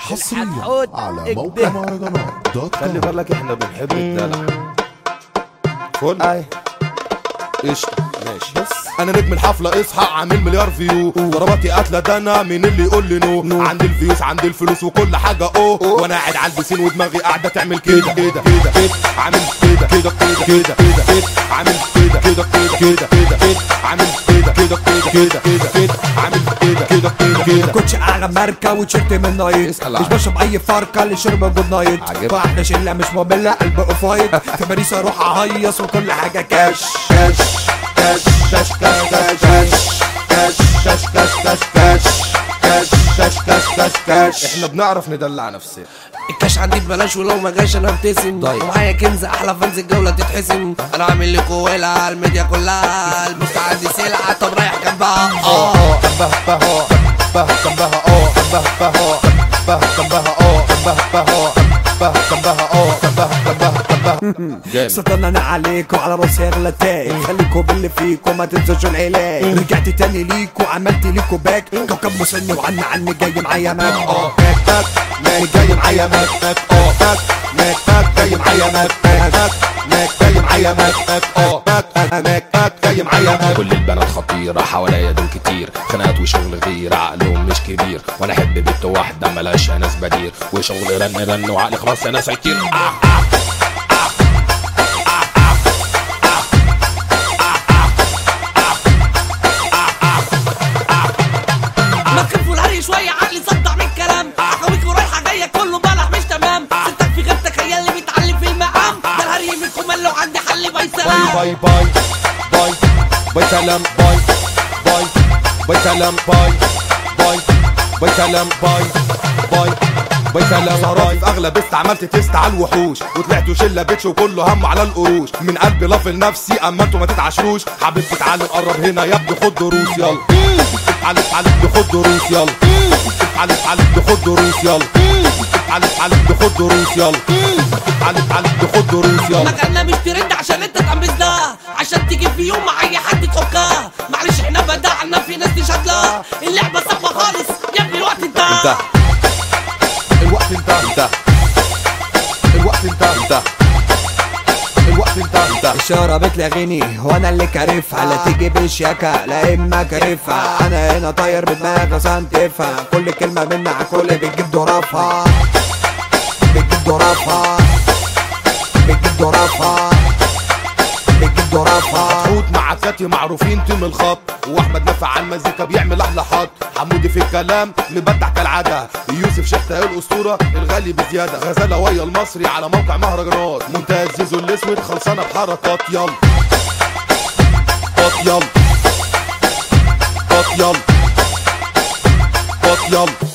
حصريا على موقع مهرجانات دوت كوم. خلي بالك احنا بنحب الدلع. فل قشطة ماشي. بس انا نجم الحفلة اصحى عامل مليار فيو، ضرباتي قاتلة ده انا مين اللي يقول لي نو؟ عندي الفيوز عندي الفلوس وكل حاجة وانا قاعد على البسين ودماغي قاعدة تعمل كده كده كده كده، عامل كده كده كده كده كده كده، عامل كده كده كده كده كده كده، عامل كده كده كده كده كده كده، عامل كده كده كده كده. كوتش اعلى ماركه وتيشيرت من نايت، مش بشرب اي فرقه اللي شرب جود نايت، واحده شله مش ممله قلب اوفايت، في باريس اروح اهيص وكل حاجه كاش كاش كاش كاش كاش كاش كاش كاش كاش كاش كاش كاش كاش كاش كاش. احنا بنعرف ندلع نفسنا. الكاش عندي ببلاش ولو ما جاش انا ابتسم، ومعايا كنز احلى فانز الجوله تتحسم، انا عامل لكم ويلة الميديا كلها، البوست عندي سلعه طب رايح جنبها سطرنا عليكم على راسي اغلتاك، خليكم باللي فيكم ما تنسوش العلاج، رجعت تاني ليكم عملت ليكم باك، كوكب مسني وعني عني جاي معايا ماك ماك ماك جاي معايا ماك ماك ماك ماك ماك جاي معايا ماك ماك ماك جاي معايا ماك ماك ماك ماك جاي معايا ماك. كل البنات خطيرة حواليا دول كتير، خناقات وشغل غير عقلهم مش كبير، وانا احب بنت واحدة ملهاش ناس بدير، وشغل رن رن وعقلي خلاص يا ناس هيطير. ما تخفوا الهري شويه عقلي صدع من الكلام، اخويك ورايحه جايه كله بلح مش تمام، ستك في غيرتك هي اللي بتعلم في المقام، ده الهري منكم قال له عندي حل باي سلام. باي باي باي باي سلام باي باي باي سلام باي باي باي سلام باي باي باي سلام. صرافي في اغلب عملت تيست على الوحوش، وطلعتوا شله بيتش وكله هم على القروش، من قلبي لافل نفسي اما انتوا ما تتعشروش، حابب تتعلم قرب هنا يا ابني خد دروس يلا، اتعلم اتعلم خد دروس يلا، اتعلم اتعلم خد دروس يلا، اتعلم اتعلم خد دروس يلا، اتعلم اتعلم خد دروس يلا. مكاننا مش ترند عشان انت تقمصنا، عشان تيجي في يوم مع اي حد تحكها، معلش احنا بدعنا في ناس تشهد لها، اللعبه صعبه خالص يا ابني الوقت انتهى. الوقت انتهى الوقت انتهى الوقت انتهى. الشارع بتلاغيني وانا اللي كارفها، لا تيجي بالشياكة لا اما كارفها، انا هنا طاير بدماغي عشان تفهم، كل كلمة منا على كل بتجيب ضرافها بتجيب ضرافها بتجيب ضرافها بتجيب ضرافها. حوت مع كاتي معروفين تيم الخط، واحمد نافع على المزيكا بيعمل احلى حط، حمودي في الكلام مبدع كالعاده، يوسف شحته الاسطوره الغالي بزياده، غزاله ويا المصري على موقع مهرجانات، منتهى زيزو الاسود خلصانه بحركات يلا يلا يلا يلا